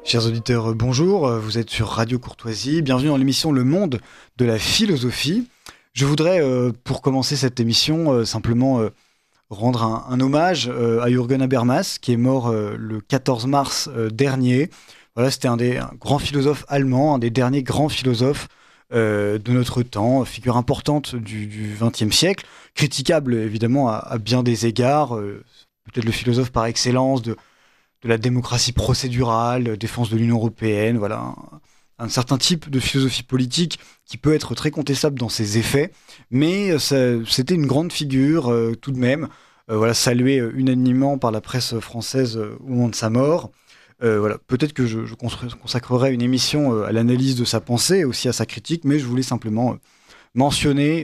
Chers auditeurs, bonjour, vous êtes sur Radio Courtoisie, bienvenue dans l'émission Le Monde de la Philosophie. Je voudrais, pour commencer cette émission, simplement rendre un hommage à Jürgen Habermas, qui est mort le 14 mars dernier. Voilà, c'était un grand philosophe allemand, un des derniers grands philosophes de notre temps, figure importante du XXe siècle, critiquable évidemment à bien des égards, peut-être le philosophe par excellence de la démocratie procédurale, défense de l'Union européenne, voilà, un certain type de philosophie politique qui peut être très contestable dans ses effets, mais c'était une grande figure tout de même, voilà, saluée unanimement par la presse française au moment de sa mort. Voilà, peut-être que je consacrerai une émission à l'analyse de sa pensée, aussi à sa critique, mais je voulais simplement mentionner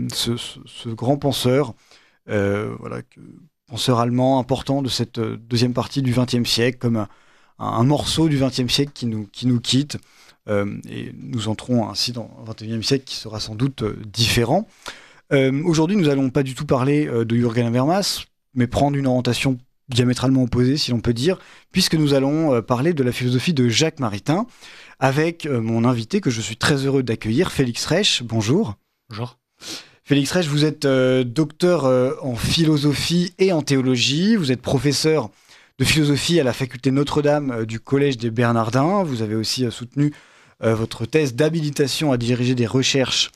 ce grand penseur, voilà, penseur allemand important de cette deuxième partie du XXe siècle, comme un morceau du XXe siècle qui nous quitte. Et nous entrons ainsi dans un XXIe siècle qui sera sans doute différent. Aujourd'hui, nous n'allons pas du tout parler de Jürgen Habermas, mais prendre une orientation diamétralement opposée, si l'on peut dire, puisque nous allons parler de la philosophie de Jacques Maritain, avec mon invité que je suis très heureux d'accueillir, Félix Reich. Bonjour. Bonjour. Félix Reich, vous êtes docteur en philosophie et en théologie, vous êtes professeur de philosophie à la faculté Notre-Dame du Collège des Bernardins, vous avez aussi soutenu votre thèse d'habilitation à diriger des recherches.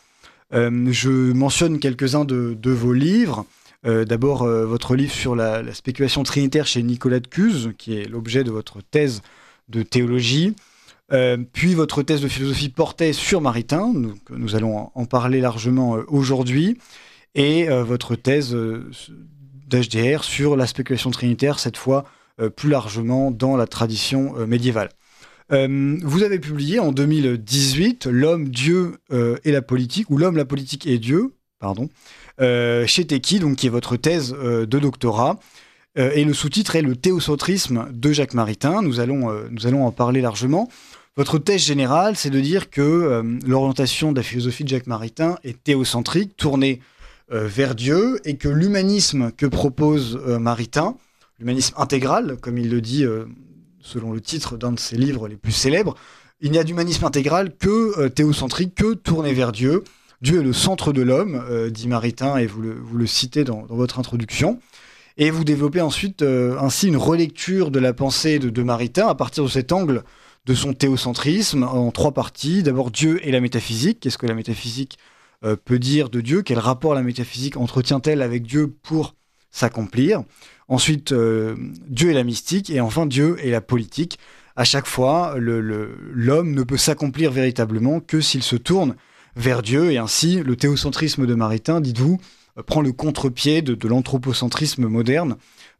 Je mentionne quelques-uns de vos livres. D'abord, votre livre sur la spéculation trinitaire chez Nicolas de Cuse, qui est l'objet de votre thèse de théologie. Puis votre thèse de philosophie portait sur Maritain, nous allons en parler largement aujourd'hui, et votre thèse d'HDR sur la spéculation trinitaire, cette fois plus largement dans la tradition médiévale. Vous avez publié en 2018 L'homme, Dieu et la politique, ou L'homme, la politique et Dieu, pardon, chez Teki, donc qui est votre thèse de doctorat. Et le sous-titre est Le théocentrisme de Jacques Maritain. Nous allons en parler largement. Votre thèse générale, c'est de dire que l'orientation de la philosophie de Jacques Maritain est théocentrique, tournée vers Dieu, et que l'humanisme que propose Maritain, l'humanisme intégral, comme il le dit selon le titre d'un de ses livres les plus célèbres, il n'y a d'humanisme intégral que théocentrique, que tourné vers Dieu. Dieu est le centre de l'homme, dit Maritain, et vous le citez dans votre introduction. Et vous développez ensuite ainsi une relecture de la pensée de Maritain à partir de cet angle de son théocentrisme en trois parties. D'abord, Dieu et la métaphysique. Qu'est-ce que la métaphysique peut dire de Dieu ? Quel rapport la métaphysique entretient-elle avec Dieu pour s'accomplir ? Ensuite, Dieu et la mystique. Et enfin, Dieu et la politique. À chaque fois, l'homme ne peut s'accomplir véritablement que s'il se tourne vers Dieu. Et ainsi, le théocentrisme de Maritain, dites-vous, prend le contre-pied de l'anthropocentrisme moderne,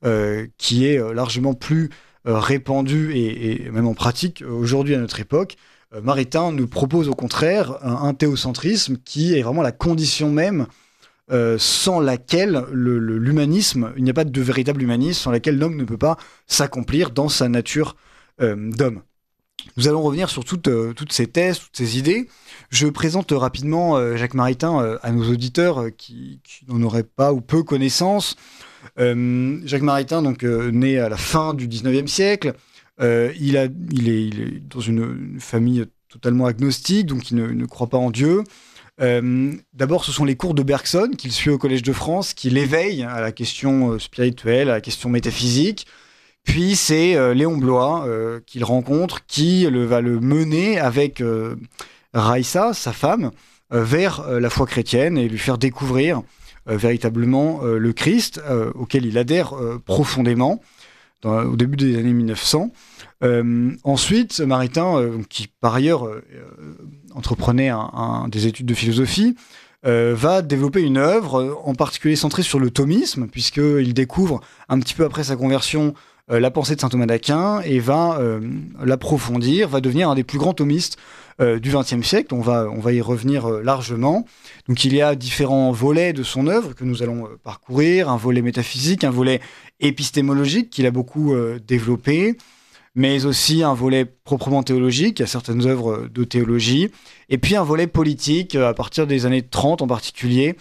qui est largement plus répandu et même en pratique aujourd'hui à notre époque. Maritain nous propose au contraire un théocentrisme qui est vraiment la condition même sans laquelle l'humanisme, il n'y a pas de véritable humanisme, sans laquelle l'homme ne peut pas s'accomplir dans sa nature d'homme. Nous allons revenir sur toutes ces thèses, toutes ces idées. Je présente rapidement Jacques Maritain à nos auditeurs qui n'en auraient pas ou peu connaissance. Jacques Maritain, donc né à la fin du XIXe siècle, il est dans une famille totalement agnostique, donc il ne croit pas en Dieu. D'abord, ce sont les cours de Bergson qu'il suit au Collège de France qui l'éveillent à la question spirituelle, à la question métaphysique. Puis c'est Léon Bloy qu'il rencontre, qui va le mener avec Raïssa, sa femme, vers la foi chrétienne et lui faire découvrir véritablement le Christ, auquel il adhère profondément au début des années 1900. Ensuite, Maritain, qui par ailleurs entreprenait des études de philosophie, va développer une œuvre en particulier centrée sur le thomisme, puisqu'il découvre un petit peu après sa conversion la pensée de saint Thomas d'Aquin et va l'approfondir, va devenir un des plus grands thomistes du XXe siècle. On va y revenir largement. Donc il y a différents volets de son œuvre que nous allons parcourir, un volet métaphysique, un volet épistémologique qu'il a beaucoup développé, mais aussi un volet proprement théologique, il y a certaines œuvres de théologie, et puis un volet politique à partir des années 30 en particulier.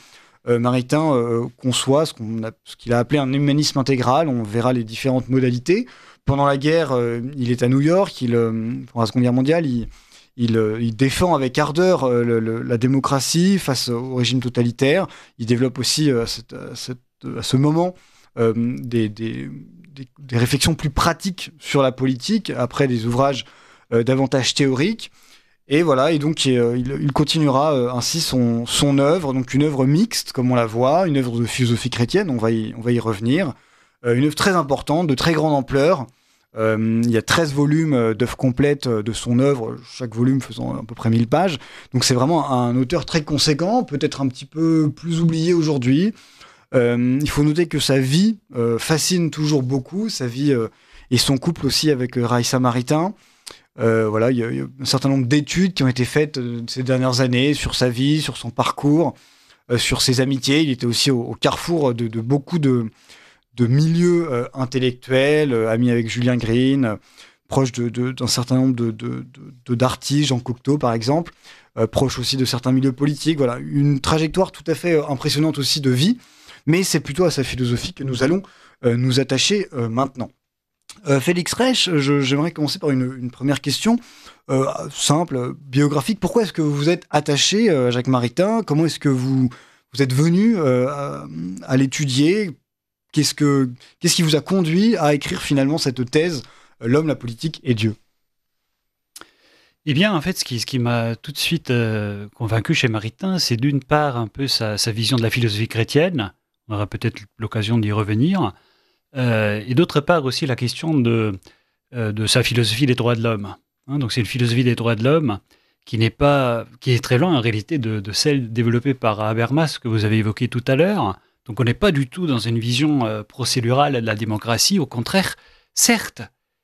Maritain conçoit ce qu'il a appelé un humanisme intégral. On verra les différentes modalités. pendant la guerre, il est à New York, pendant la Seconde Guerre mondiale, il défend avec ardeur la démocratie face au régime totalitaire. Il développe aussi à ce moment des réflexions plus pratiques sur la politique, après des ouvrages davantage théoriques. Et voilà, et donc il continuera ainsi son œuvre, donc une œuvre mixte, comme on la voit, une œuvre de philosophie chrétienne, on va y revenir. Une œuvre très importante, de très grande ampleur. Il y a 13 volumes d'œuvres complètes de son œuvre, chaque volume faisant à peu près 1000 pages. Donc c'est vraiment un auteur très conséquent, peut-être un petit peu plus oublié aujourd'hui. Il faut noter que sa vie fascine toujours beaucoup, sa vie et son couple aussi avec Raissa Maritain. Voilà, il y a un certain nombre d'études qui ont été faites ces dernières années sur sa vie, sur son parcours, sur ses amitiés. Il était aussi au carrefour de beaucoup de milieux intellectuels, ami avec Julien Green, proche d'un certain nombre d'artistes, Jean Cocteau par exemple, proche aussi de certains milieux politiques. Voilà, une trajectoire tout à fait impressionnante aussi de vie, mais c'est plutôt à sa philosophie que nous allons nous attacher maintenant. Félix Reich, j'aimerais commencer par une première question simple, biographique. Pourquoi est-ce que vous êtes attaché à Jacques Maritain ? Comment est-ce que vous êtes venu à l'étudier ? Qu'est-ce qui vous a conduit à écrire finalement cette thèse « L'homme, la politique et Dieu » ? Eh bien, en fait, ce qui m'a tout de suite convaincu chez Maritain, c'est d'une part un peu sa vision de la philosophie chrétienne. On aura peut-être l'occasion d'y revenir. Et d'autre part aussi la question de sa philosophie des droits de l'homme. Donc c'est une philosophie des droits de l'homme qui est très loin en réalité de celle développée par Habermas que vous avez évoquée tout à l'heure. Donc on n'est pas du tout dans une vision procédurale de la démocratie. Au contraire, certes,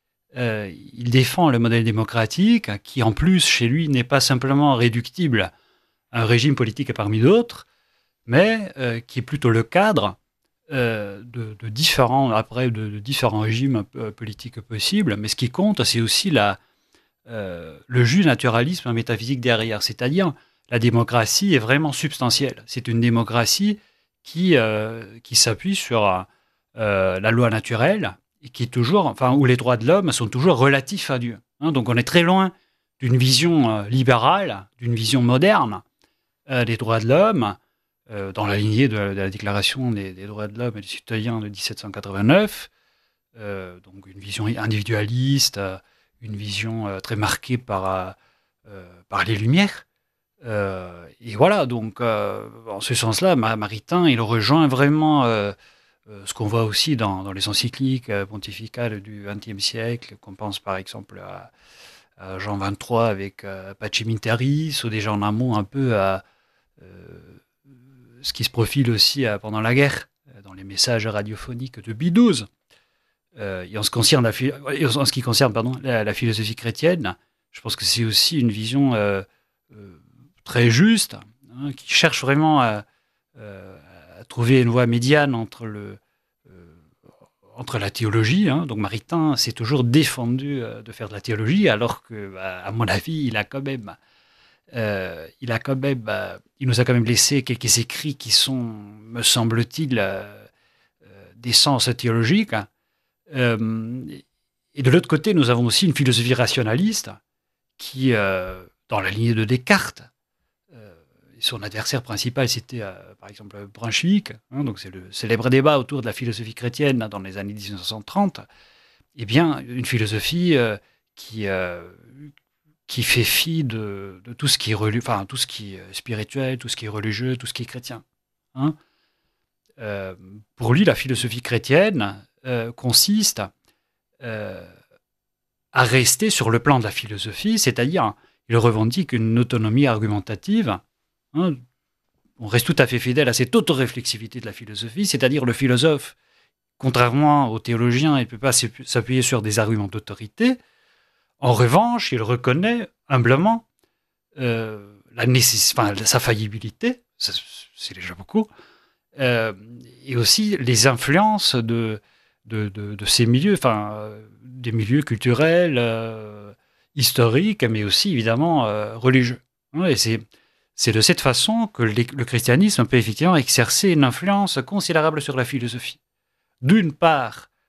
il défend le modèle démocratique qui en plus chez lui n'est pas simplement réductible à un régime politique parmi d'autres, mais qui est plutôt le cadre de différents régimes politiques possibles. Mais ce qui compte, c'est aussi le jus naturalisme métaphysique derrière. C'est-à-dire, la démocratie est vraiment substantielle. C'est une démocratie qui s'appuie sur la loi naturelle et qui est toujours, où les droits de l'homme sont toujours relatifs à Dieu. Donc on est très loin d'une vision libérale, d'une vision moderne des droits de l'homme, dans la lignée de la Déclaration des droits de l'homme et du citoyen de 1789, donc une vision individualiste, une vision très marquée par les Lumières. Et voilà, donc en ce sens-là, Maritain, il rejoint vraiment ce qu'on voit aussi dans les encycliques pontificales du XXe siècle, qu'on pense par exemple à Jean XXIII avec Pacem in Terris, ou déjà en amont un peu à ce qui se profile aussi pendant la guerre, dans les messages radiophoniques de Pie XII. Et en ce qui concerne la philosophie chrétienne, je pense que c'est aussi une vision très juste, qui cherche vraiment à trouver une voie médiane entre la théologie. Donc Maritain s'est toujours défendu de faire de la théologie, alors que, à mon avis, il nous a quand même laissé quelques écrits qui sont, me semble-t-il, d'essence théologique. Et de l'autre côté, nous avons aussi une philosophie rationaliste qui, dans la lignée de Descartes, son adversaire principal, c'était par exemple Brunswick, donc c'est le célèbre débat autour de la philosophie chrétienne dans les années 1930. Eh bien, une philosophie qui fait fi de tout ce qui est tout ce qui est spirituel, tout ce qui est religieux, tout ce qui est chrétien. Pour lui, la philosophie chrétienne consiste à rester sur le plan de la philosophie, c'est-à-dire il revendique une autonomie argumentative. On reste tout à fait fidèle à cette autoréflexivité de la philosophie, c'est-à-dire le philosophe, contrairement aux théologiens, il ne peut pas s'appuyer sur des arguments d'autorité. En revanche, il reconnaît humblement sa faillibilité, c'est déjà beaucoup, et aussi les influences de ces milieux, des milieux culturels, historiques, mais aussi évidemment religieux. Et c'est de cette façon que le christianisme peut effectivement exercer une influence considérable sur la philosophie. D'une part,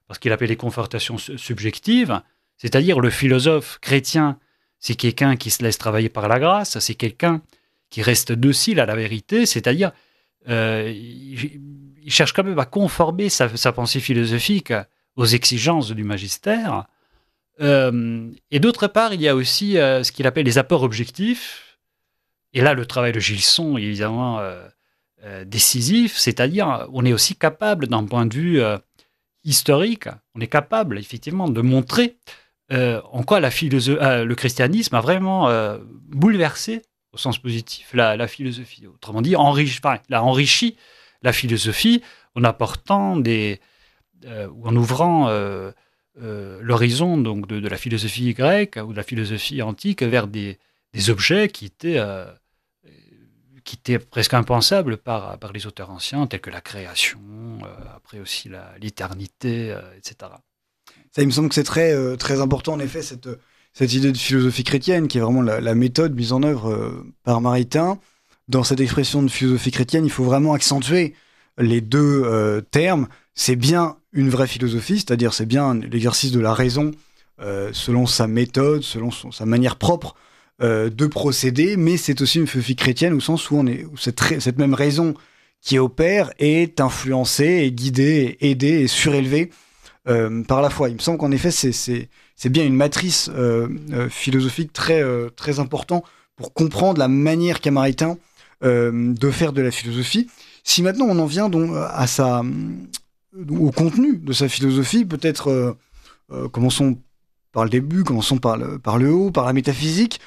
par ce qu'il appelle les confortations subjectives, c'est-à-dire le philosophe chrétien, c'est quelqu'un qui se laisse travailler par la grâce, c'est quelqu'un qui reste docile à la vérité, c'est-à-dire il cherche quand même à conformer sa pensée philosophique aux exigences du magistère. Et d'autre part, il y a aussi ce qu'il appelle les apports objectifs. Et là, le travail de Gilson est évidemment décisif, c'est-à-dire on est aussi capable, d'un point de vue historique, on est capable effectivement de montrer en quoi le christianisme a vraiment bouleversé, au sens positif, la philosophie. Autrement dit, il a enrichi la philosophie en apportant ou en ouvrant l'horizon donc de la philosophie grecque ou de la philosophie antique vers des objets qui étaient presque impensables par les auteurs anciens, tels que la création, après aussi l'éternité, etc. Ça, il me semble que c'est très, très important, en effet, cette idée de philosophie chrétienne, qui est vraiment la méthode mise en œuvre par Maritain. Dans cette expression de philosophie chrétienne, il faut vraiment accentuer les deux termes. C'est bien une vraie philosophie, c'est-à-dire c'est bien l'exercice de la raison selon sa méthode, selon sa manière propre de procéder, mais c'est aussi une philosophie chrétienne au sens où cette même raison qui opère est influencée, est guidée, aidée et surélevée par la foi. Il me semble qu'en effet, c'est bien une matrice philosophique très, très importante pour comprendre la manière qu'a Maritain de faire de la philosophie. Si maintenant on en vient donc au contenu de sa philosophie, peut-être commençons par le début, commençons par le haut, par la métaphysique.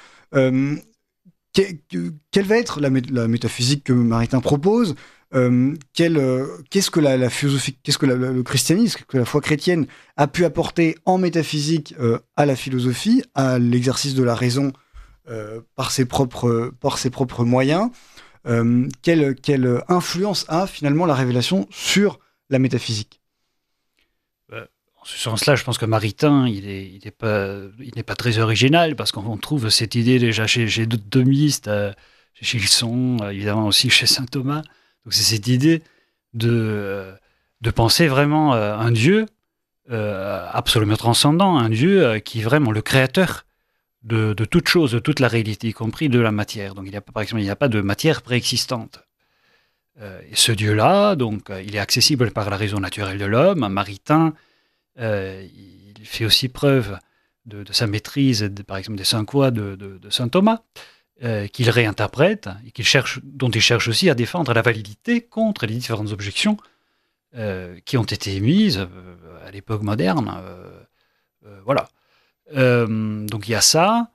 Quelle va être la métaphysique que Maritain propose? Qu'est-ce que la philosophie, qu'est-ce que le christianisme, que la foi chrétienne a pu apporter en métaphysique à la philosophie, à l'exercice de la raison par ses propres moyens? Quelle influence a finalement la révélation sur la métaphysique? En ce sens-là, je pense que Maritain, il n'est pas très original, parce qu'on trouve cette idée déjà chez d'autres thomistes, chez Gilson, évidemment aussi chez saint Thomas. Donc c'est cette idée de penser vraiment un Dieu absolument transcendant, un Dieu qui est vraiment le créateur de toute chose, de toute la réalité, y compris de la matière. Donc par exemple, il n'y a pas de matière préexistante. Et ce Dieu-là, donc, il est accessible par la raison naturelle de l'homme. Maritain, il fait aussi preuve de sa maîtrise, par exemple, des 5 voies de saint Thomas, qu'il réinterprète et dont il cherche aussi à défendre la validité contre les différentes objections qui ont été émises à l'époque moderne. Voilà. Donc il y a ça.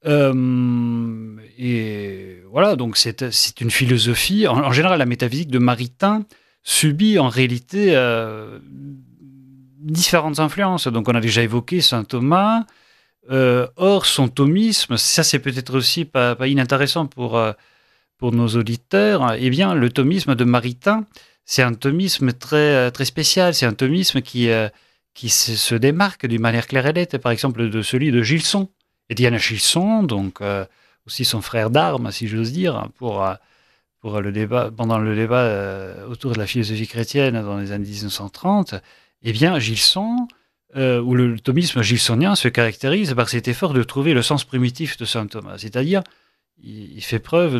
Et voilà, donc c'est une philosophie. En général, la métaphysique de Maritain subit en réalité différentes influences. Donc on a déjà évoqué saint Thomas. Or, son thomisme, ça c'est peut-être aussi pas inintéressant pour nos auditeurs. Eh bien, le thomisme de Maritain, c'est un thomisme très, très spécial. C'est un thomisme qui se démarque d'une manière claire et nette, par exemple, de celui de Gilson. Étienne Gilson, donc aussi son frère d'armes, si j'ose dire, pour le débat, pendant le débat autour de la philosophie chrétienne dans les années 1930. Eh bien, Gilson, où le thomisme gilsonien se caractérise par cet effort de trouver le sens primitif de saint Thomas. C'est-à-dire, il fait preuve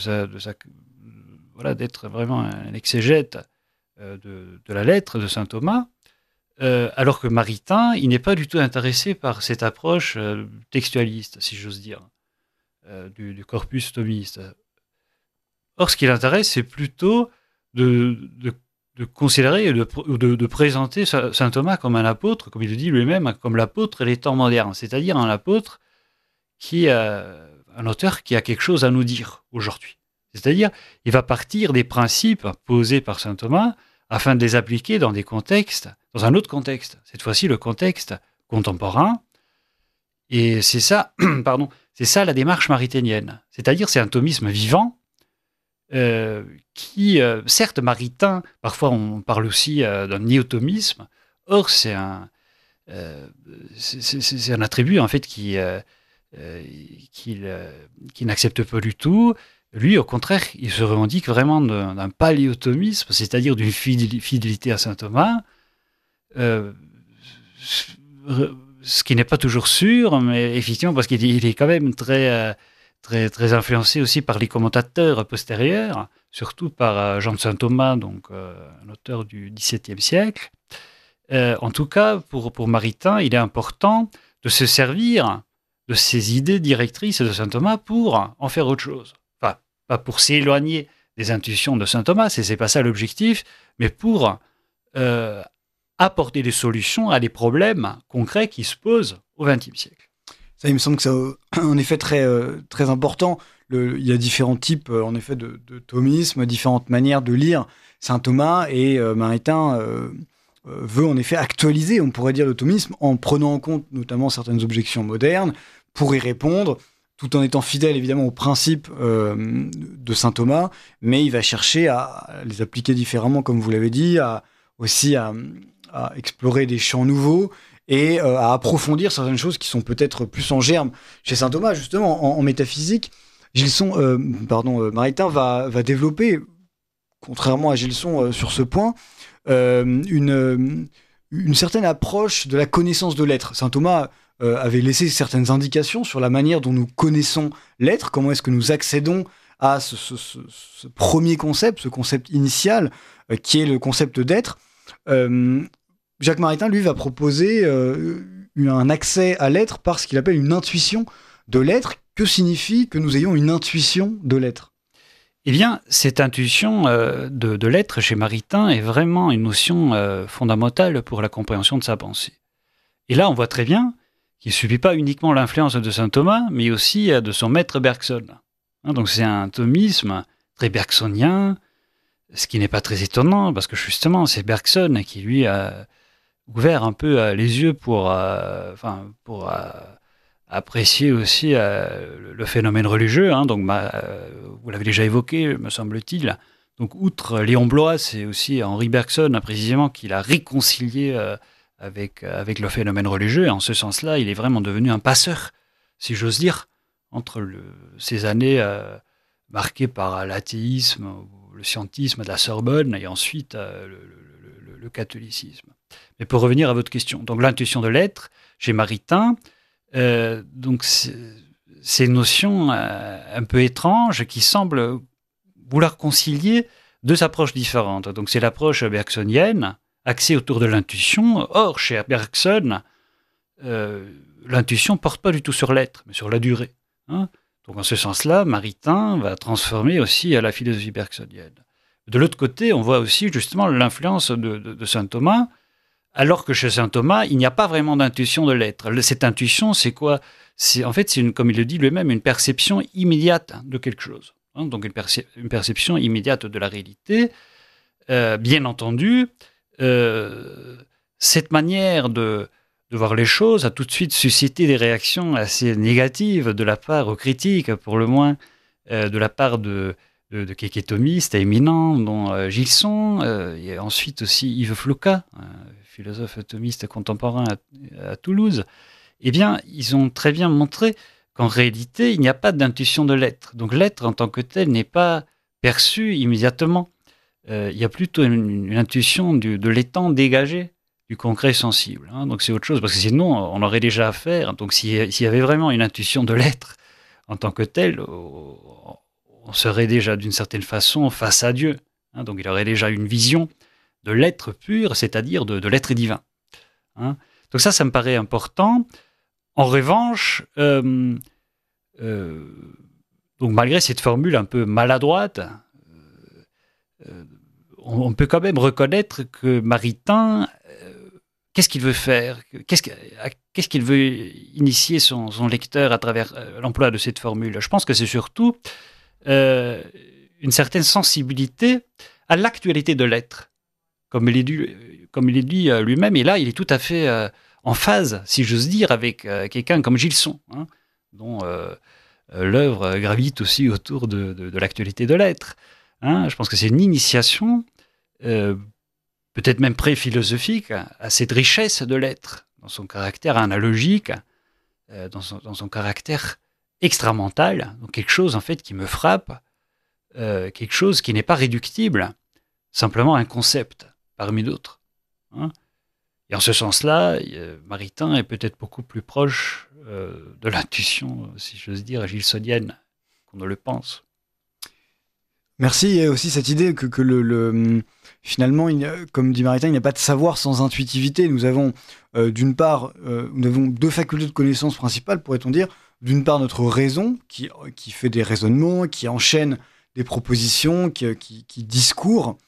d'être vraiment un exégète de la lettre de saint Thomas, alors que Maritain, il n'est pas du tout intéressé par cette approche textualiste, si j'ose dire, du corpus thomiste. Or, ce qui l'intéresse, c'est plutôt de considérer et de présenter saint Thomas comme un apôtre, comme il le dit lui-même, comme l'apôtre des temps modernes, c'est-à-dire un apôtre un auteur qui a quelque chose à nous dire aujourd'hui. C'est-à-dire, il va partir des principes posés par saint Thomas afin de les appliquer dans dans un autre contexte, cette fois-ci le contexte contemporain. Et c'est ça, c'est ça la démarche maritainienne. C'est-à-dire, c'est un thomisme vivant, qui, certes, Maritain, parfois on parle aussi d'un néotomisme. Or, c'est un attribut en fait qu'il n'accepte pas du tout. Lui, au contraire, il se revendique vraiment d'un paléotomisme, c'est-à-dire d'une fidélité à saint Thomas. ce qui n'est pas toujours sûr, mais effectivement, parce qu'il est quand même très influencé aussi par les commentateurs postérieurs, surtout par Jean de Saint-Thomas, donc un auteur du XVIIe siècle. En tout cas, pour Maritain, il est important de se servir de ces idées directrices de saint Thomas pour en faire autre chose. Enfin, pas pour s'éloigner des intuitions de saint Thomas, c'est pas ça l'objectif, mais pour apporter des solutions à des problèmes concrets qui se posent au XXe siècle. Ça, il me semble que c'est en effet très important. Il y a différents types en effet de thomisme, différentes manières de lire saint Thomas, et Maritain veut en effet actualiser, on pourrait dire, le thomisme en prenant en compte notamment certaines objections modernes pour y répondre, tout en étant fidèle évidemment aux principes de saint Thomas, mais il va chercher à les appliquer différemment, comme vous l'avez dit, aussi à explorer des champs nouveaux et à approfondir certaines choses qui sont peut-être plus en germe chez saint Thomas, justement, en métaphysique. Maritain va développer, contrairement à Gilson sur ce point, une certaine approche de la connaissance de l'être. Saint Thomas avait laissé certaines indications sur la manière dont nous connaissons l'être, comment est-ce que nous accédons à ce premier concept, ce concept initial, qui est le concept d'être. Jacques Maritain, lui, va proposer un accès à l'être par ce qu'il appelle une intuition de l'être. Que signifie que nous ayons une intuition de l'être ? Eh bien, cette intuition de l'être chez Maritain est vraiment une notion fondamentale pour la compréhension de sa pensée. Et là, on voit très bien qu'il ne subit pas uniquement l'influence de saint Thomas, mais aussi de son maître Bergson. Donc c'est un thomisme très bergsonien, ce qui n'est pas très étonnant, parce que justement, c'est Bergson qui, lui, a ouvert un peu les yeux pour apprécier aussi le phénomène religieux. Donc, vous l'avez déjà évoqué, me semble-t-il. Donc, outre Léon Bloy, c'est aussi Henri Bergson, précisément, qui l'a réconcilié avec le phénomène religieux. Et en ce sens-là, il est vraiment devenu un passeur, si j'ose dire, entre ces années marquées par l'athéisme, le scientisme de la Sorbonne, et ensuite le catholicisme. Mais pour revenir à votre question, donc l'intuition de l'être, chez Maritain, donc ces notions un peu étranges qui semblent vouloir concilier deux approches différentes. Donc c'est l'approche bergsonienne, axée autour de l'intuition. Or, chez Bergson, l'intuition ne porte pas du tout sur l'être, mais sur la durée. Donc en ce sens-là, Maritain va transformer aussi la philosophie bergsonienne. De l'autre côté, on voit aussi justement l'influence de saint Thomas, alors que chez saint Thomas, il n'y a pas vraiment d'intuition de l'être. Cette intuition, c'est quoi ? Comme il le dit lui-même, une perception immédiate de quelque chose. Donc une perception immédiate de la réalité. Bien entendu, cette manière de voir les choses a tout de suite suscité des réactions assez négatives de la part aux critiques, pour le moins de la part de quelques thomistes éminents, dont Gilson, et ensuite aussi Yves Floquat, philosophe thomiste contemporain à Toulouse. Eh bien, ils ont très bien montré qu'en réalité, il n'y a pas d'intuition de l'être. Donc l'être en tant que tel n'est pas perçu immédiatement. Il y a plutôt une intuition de l'étang dégagé du concret sensible. Donc c'est autre chose, parce que sinon, on aurait déjà affaire. Donc s'il y avait vraiment une intuition de l'être en tant que tel, on serait déjà d'une certaine façon face à Dieu. Donc il aurait déjà une vision de l'être pur, c'est-à-dire de l'être divin. Donc ça me paraît important. En revanche, donc malgré cette formule un peu maladroite, on peut quand même reconnaître que Maritain, qu'est-ce qu'il veut faire ? Qu'est-ce qu'il veut initier son lecteur à travers l'emploi de cette formule ? Je pense que c'est surtout une certaine sensibilité à l'actualité de l'être, comme il est dit lui-même, et là il est tout à fait en phase, si j'ose dire, avec quelqu'un comme Gilson, dont l'œuvre gravite aussi autour de l'actualité de l'être. Je pense que c'est une initiation, peut-être même pré-philosophique, à cette richesse de l'être, dans son caractère analogique, dans son caractère extramental, donc quelque chose en fait qui me frappe, quelque chose qui n'est pas réductible, simplement un concept parmi d'autres. Et en ce sens-là, Maritain est peut-être beaucoup plus proche de l'intuition, si j'ose dire, gilsonienne, qu'on ne le pense. Merci. Il y a aussi cette idée que finalement, comme dit Maritain, il n'y a pas de savoir sans intuitivité. Nous avons d'une part, nous avons deux facultés de connaissance principales, pourrait-on dire. D'une part, notre raison, qui fait des raisonnements, qui enchaîne des propositions, qui discourt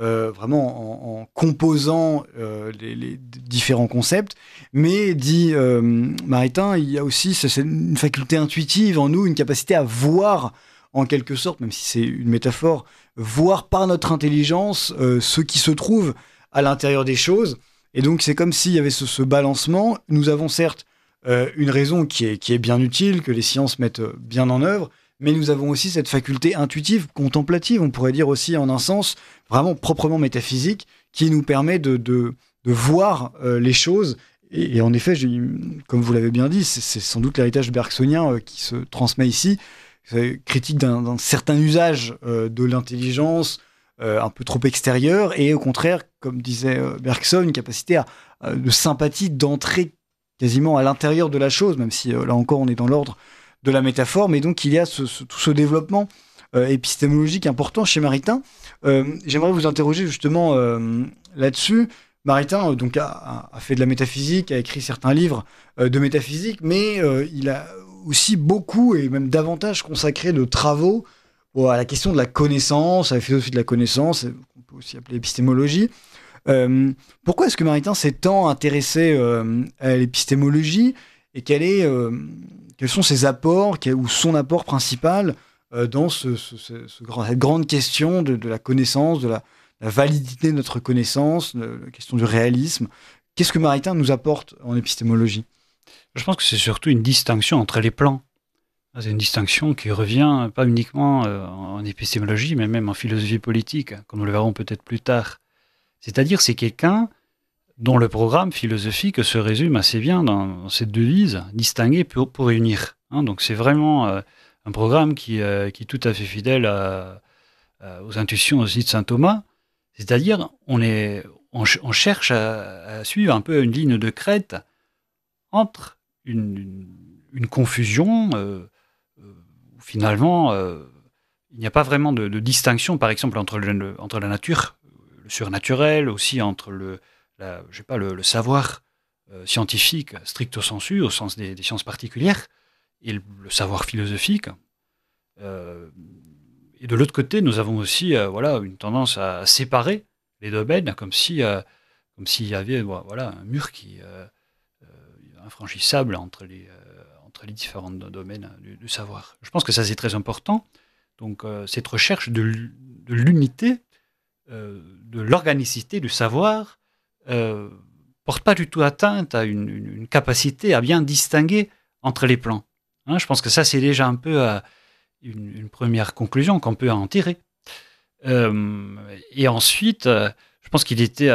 vraiment en composant les différents concepts. Mais, dit Maritain, il y a aussi c'est une faculté intuitive en nous, une capacité à voir, en quelque sorte, même si c'est une métaphore, voir par notre intelligence ce qui se trouve à l'intérieur des choses. Et donc, c'est comme s'il y avait ce balancement. Nous avons certes une raison qui est bien utile, que les sciences mettent bien en œuvre, mais nous avons aussi cette faculté intuitive, contemplative, on pourrait dire aussi en un sens vraiment proprement métaphysique, qui nous permet de voir les choses. Et en effet, comme vous l'avez bien dit, c'est sans doute l'héritage bergsonien qui se transmet ici. Critique d'un certain usage de l'intelligence un peu trop extérieur, et au contraire, comme disait Bergson, une capacité de sympathie, d'entrer quasiment à l'intérieur de la chose, même si là encore on est dans l'ordre de la métaphore, mais donc il y a tout ce développement épistémologique important chez Maritain. J'aimerais vous interroger justement là-dessus. Maritain donc a fait de la métaphysique, a écrit certains livres de métaphysique, mais il a aussi beaucoup et même davantage consacré de travaux à la question de la connaissance, à la philosophie de la connaissance, qu'on peut aussi appeler épistémologie. Pourquoi est-ce que Maritain s'est tant intéressé à l'épistémologie, et quels sont ses apports, ou son apport principal dans cette grande question de la connaissance, de la validité de notre connaissance, la question du réalisme? Qu'est-ce que Maritain nous apporte en épistémologie? Je pense que c'est surtout une distinction entre les plans. C'est une distinction qui revient pas uniquement en épistémologie, mais même en philosophie politique, comme nous le verrons peut-être plus tard. C'est-à-dire, c'est quelqu'un dont le programme philosophique se résume assez bien dans cette devise, distinguer pour unir. Donc c'est vraiment un programme qui est tout à fait fidèle aux intuitions aussi de saint Thomas. C'est-à-dire, on cherche à suivre un peu une ligne de crête entre une confusion où finalement il n'y a pas vraiment de distinction, par exemple, entre la nature, le surnaturel, aussi entre le savoir scientifique stricto sensu, au sens des sciences particulières, et le savoir philosophique. Et de l'autre côté, nous avons aussi une tendance à séparer les domaines, comme s'il y avait un mur qui infranchissable entre les différents domaines du savoir. Je pense que ça, c'est très important. Donc, cette recherche de l'unité, de l'organicité du savoir, porte pas du tout atteinte à une capacité à bien distinguer entre les plans. Je pense que ça, c'est déjà un peu une première conclusion qu'on peut en tirer. Et ensuite, je pense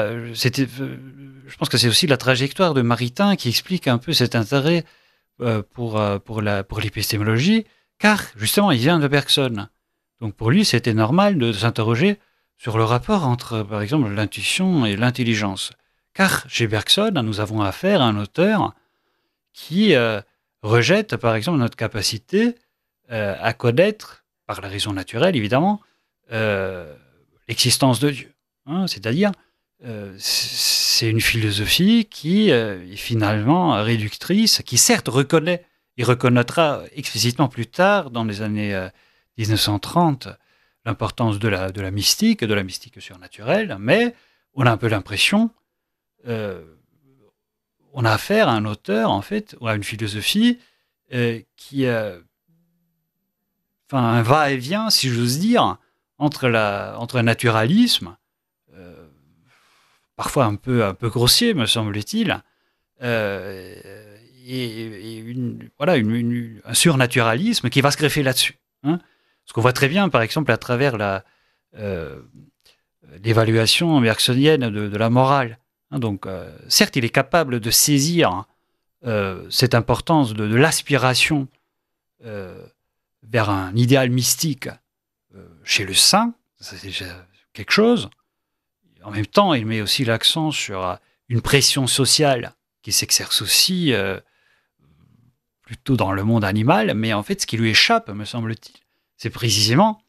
je pense que c'est aussi la trajectoire de Maritain qui explique un peu cet intérêt pour l'épistémologie, car justement, il vient de Bergson. Donc pour lui, c'était normal de s'interroger sur le rapport entre, par exemple, l'intuition et l'intelligence. Car chez Bergson, nous avons affaire à un auteur qui rejette, par exemple, notre capacité à connaître, par la raison naturelle, évidemment, l'existence de Dieu. C'est-à-dire, c'est une philosophie qui est finalement réductrice, qui certes reconnaît, et reconnaîtra explicitement plus tard, dans les années 1930, l'importance de la mystique surnaturelle, mais on a un peu l'impression, on a affaire à un auteur, en fait, ou à une philosophie qui un va-et-vient, si j'ose dire, entre un naturalisme, parfois un peu grossier, me semble-t-il, et un surnaturalisme qui va se greffer là-dessus. Ce qu'on voit très bien, par exemple, à travers l'évaluation bergsonienne de la morale. Donc, certes, il est capable de saisir cette importance de l'aspiration vers un idéal mystique chez le saint, ça c'est déjà quelque chose. En même temps, il met aussi l'accent sur une pression sociale qui s'exerce aussi plutôt dans le monde animal, mais en fait, ce qui lui échappe, me semble-t-il, c'est précisément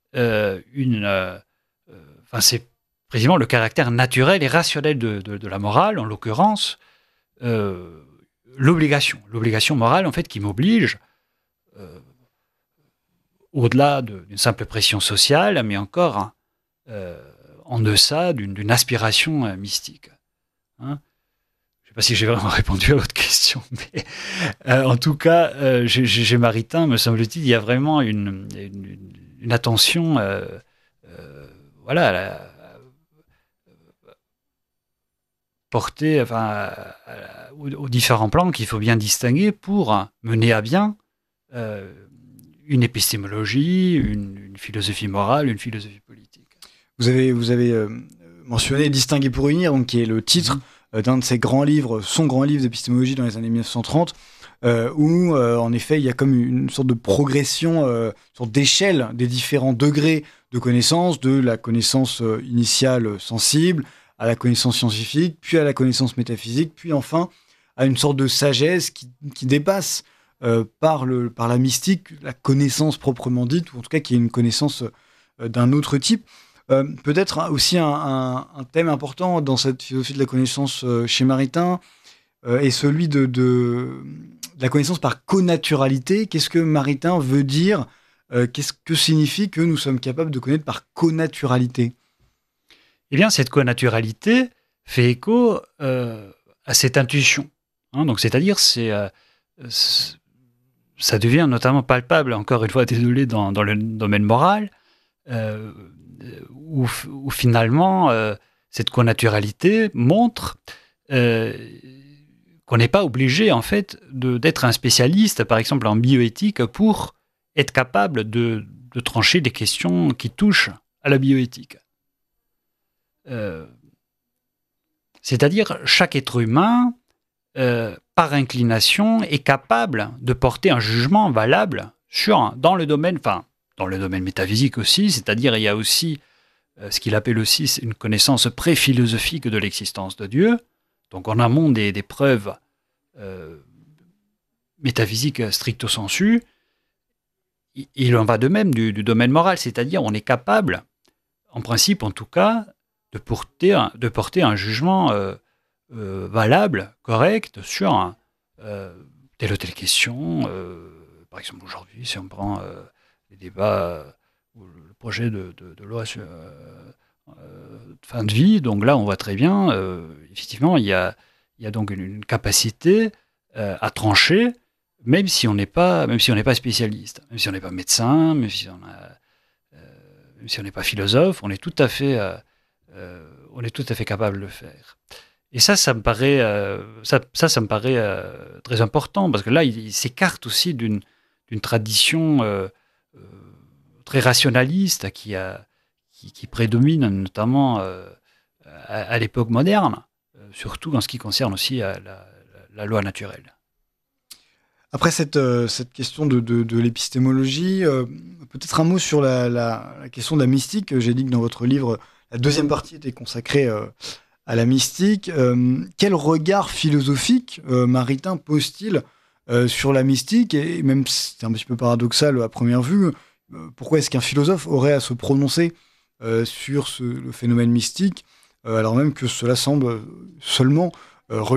c'est précisément le caractère naturel et rationnel de la morale, en l'occurrence, l'obligation morale, en fait, qui m'oblige, au-delà d'une simple pression sociale, mais encore en deçà d'une aspiration mystique. Hein. Je ne sais pas si j'ai vraiment répondu à votre question, mais en tout cas, chez Maritain, me semble-t-il, il y a vraiment une attention portée aux différents plans qu'il faut bien distinguer pour mener à bien une épistémologie, une philosophie morale, une philosophie politique. Vous avez mentionné Distinguer pour unir, donc, qui est le titre d'un de ses grands livres, son grand livre d'épistémologie dans les années 1930, où en effet il y a comme une sorte de progression, une sorte d'échelle des différents degrés de connaissance, de la connaissance initiale sensible à la connaissance scientifique, puis à la connaissance métaphysique, puis enfin à une sorte de sagesse qui dépasse par la mystique la connaissance proprement dite, ou en tout cas qui est une connaissance d'un autre type. Peut-être aussi un thème important dans cette philosophie de la connaissance chez Maritain est celui de la connaissance par connaturalité. Qu'est-ce que Maritain veut dire qu'est-ce que signifie que nous sommes capables de connaître par connaturalité ? Eh bien, cette connaturalité fait écho à cette intuition. Hein, donc, c'est-à-dire, ça devient notamment palpable, encore une fois, désolé, dans le domaine moral, où finalement, cette connaturalité montre qu'on n'est pas obligé, en fait, d'être un spécialiste, par exemple en bioéthique, pour être capable de trancher des questions qui touchent à la bioéthique. C'est-à-dire, chaque être humain, par inclination, est capable de porter un jugement valable dans le domaine métaphysique aussi, c'est-à-dire il y a aussi ce qu'il appelle aussi une connaissance pré-philosophique de l'existence de Dieu, donc en amont des preuves métaphysiques stricto sensu. Il en va de même du domaine moral, c'est-à-dire on est capable, en principe en tout cas, de porter un jugement valable, correct, sur telle ou telle question. Par exemple, aujourd'hui, si on prend les débats ou le projet de loi sur fin de vie, donc là, on voit très bien, effectivement, il y a donc une capacité à trancher, même si on n'est pas spécialiste, même si on n'est pas médecin, même si on n'est pas philosophe, on est tout à fait capable de le faire. Et ça me paraît, ça me paraît très important, parce que là, il s'écarte aussi d'une tradition très rationaliste qui prédomine notamment à l'époque moderne, surtout en ce qui concerne aussi la loi naturelle. Après cette question de l'épistémologie, peut-être un mot sur la question de la mystique. J'ai dit que dans votre livre, la deuxième partie était consacrée à la mystique. Quel regard philosophique Maritain pose-t-il sur la mystique ? Et même, c'est un petit peu paradoxal à première vue, pourquoi est-ce qu'un philosophe aurait à se prononcer sur le phénomène mystique, alors même que cela semble seulement religieux ?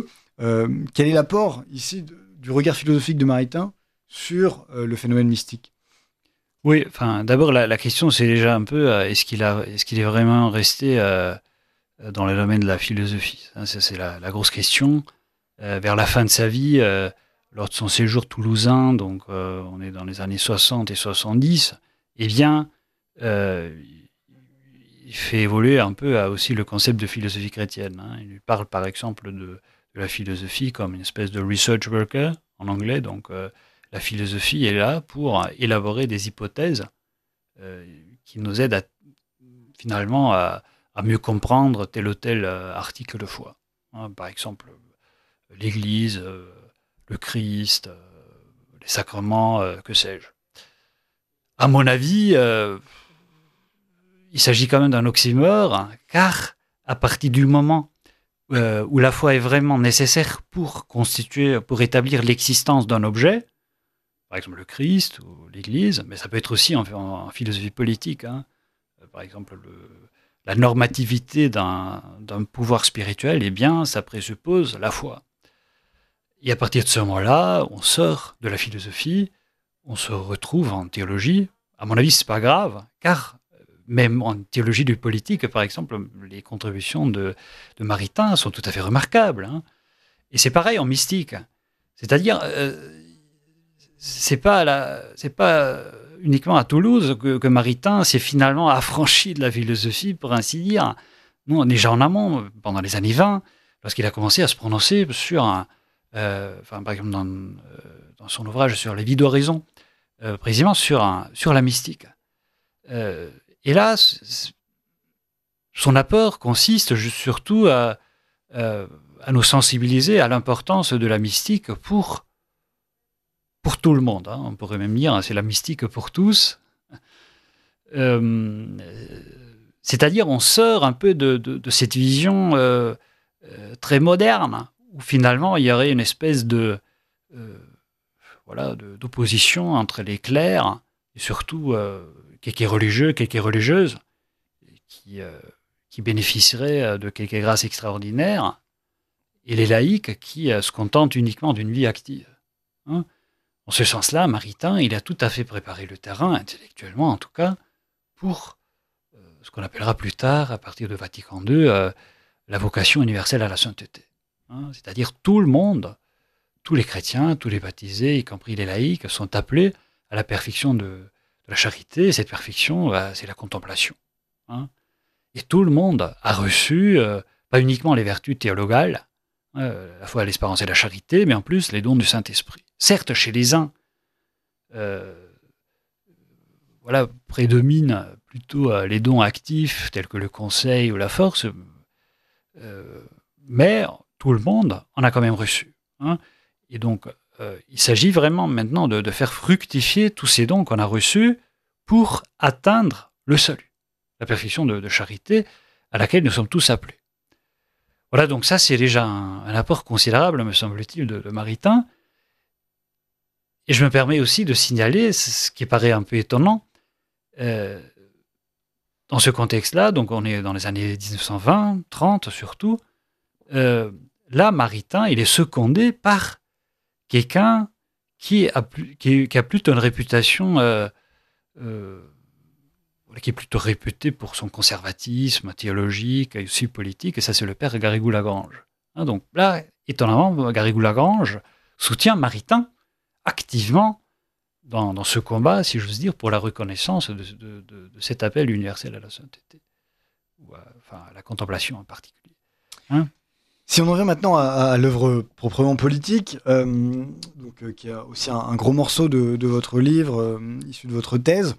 Quel est l'apport ici du regard philosophique de Maritain sur le phénomène mystique ? Oui, d'abord la question c'est déjà un peu est-ce qu'il est vraiment resté dans le domaine de la philosophie ? Ça, c'est la grosse question. Vers la fin de sa vie, lors de son séjour toulousain, donc on est dans les années 60 et 70, eh bien, il fait évoluer un peu aussi le concept de philosophie chrétienne. Hein. Il parle par exemple de la philosophie comme une espèce de research worker en anglais, donc la philosophie est là pour élaborer des hypothèses qui nous aident finalement à mieux comprendre tel ou tel article de foi. Hein, par exemple, l'Église, le Christ, les sacrements, que sais-je. À mon avis, il s'agit quand même d'un oxymore, car à partir du moment où la foi est vraiment nécessaire pour établir l'existence d'un objet, par exemple le Christ ou l'Église, mais ça peut être aussi en philosophie politique, hein. Par exemple la normativité d'un pouvoir spirituel, eh bien, ça présuppose la foi. Et à partir de ce moment-là, on sort de la philosophie, on se retrouve en théologie. À mon avis, c'est pas grave, car même en théologie du politique, par exemple, les contributions de Maritain sont tout à fait remarquables, hein. Et c'est pareil en mystique. C'est-à-dire, c'est pas uniquement à Toulouse que Maritain s'est finalement affranchi de la philosophie, pour ainsi dire. Non, déjà en amont, pendant les années 20, lorsqu'il a commencé à se prononcer sur par exemple dans son ouvrage sur les vies d'horizon, précisément sur la mystique. Et là, son apport consiste surtout à nous sensibiliser à l'importance de la mystique pour tout le monde, hein. On pourrait même dire, c'est la mystique pour tous. C'est-à-dire, on sort un peu de cette vision très moderne, où finalement, il y aurait une espèce d'opposition entre les clercs, et surtout quelques religieux, quelques religieuses, qui bénéficieraient de quelques grâces extraordinaires, et les laïcs qui se contentent uniquement d'une vie active, hein. En ce sens-là, Maritain, il a tout à fait préparé le terrain, intellectuellement en tout cas, pour ce qu'on appellera plus tard, à partir de Vatican II, la vocation universelle à la sainteté, hein. C'est-à-dire tout le monde, tous les chrétiens, tous les baptisés, y compris les laïcs, sont appelés à la perfection de la charité. Et cette perfection, c'est la contemplation, hein. Et tout le monde a reçu, pas uniquement les vertus théologales, la foi, l'espérance et la charité, mais en plus les dons du Saint-Esprit. Certes, chez les uns, prédominent plutôt les dons actifs, tels que le conseil ou la force, mais tout le monde en a quand même reçu, hein. Et donc, il s'agit vraiment maintenant de faire fructifier tous ces dons qu'on a reçus pour atteindre le salut, la perfection de charité à laquelle nous sommes tous appelés. Voilà, donc ça, c'est déjà un apport considérable, me semble-t-il, de Maritain. Et je me permets aussi de signaler ce qui paraît un peu étonnant. Dans ce contexte-là, donc on est dans les années 1920, 30 surtout, là, Maritain, il est secondé par quelqu'un qui a plutôt une réputation, qui est plutôt réputé pour son conservatisme théologique et aussi politique, et ça, c'est le père Garrigou-Lagrange, hein. Donc là, étonnamment, Garrigou-Lagrange soutient Maritain activement dans ce combat, si j'ose dire, pour la reconnaissance de cet appel universel à la sainteté, ou à la contemplation en particulier, hein. Si on en vient maintenant à l'œuvre proprement politique, qui a aussi un gros morceau de votre livre, issu de votre thèse,